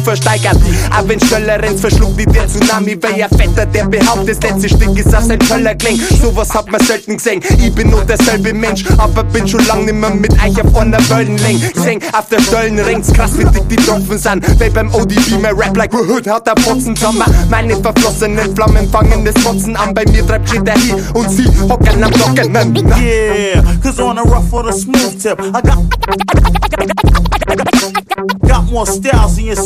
versteigert. Auch wenn schneller rennt, verschluckt wie der Tsunami. Weil ein Vetter, der behauptet, das letzte Stück ist auf sein Schöller klingt. Sowas hat man selten gesehen. Ich bin nur derselbe Mensch, aber bin schon lang nimmer mit euch auf einer Wellenlänge. Sing auf der Stollen ringt's krass, wie dick die Tropfen sind. Weil beim ODB mein Rap like Hood hat der Fotzen zusammen. Meine verflossenen Flammen fangen das Fotzen an. Bei mir treibt steht der Hi und sie hocken am Blocken. Yeah, cause on the rough or the smooth tip, I got more styles than your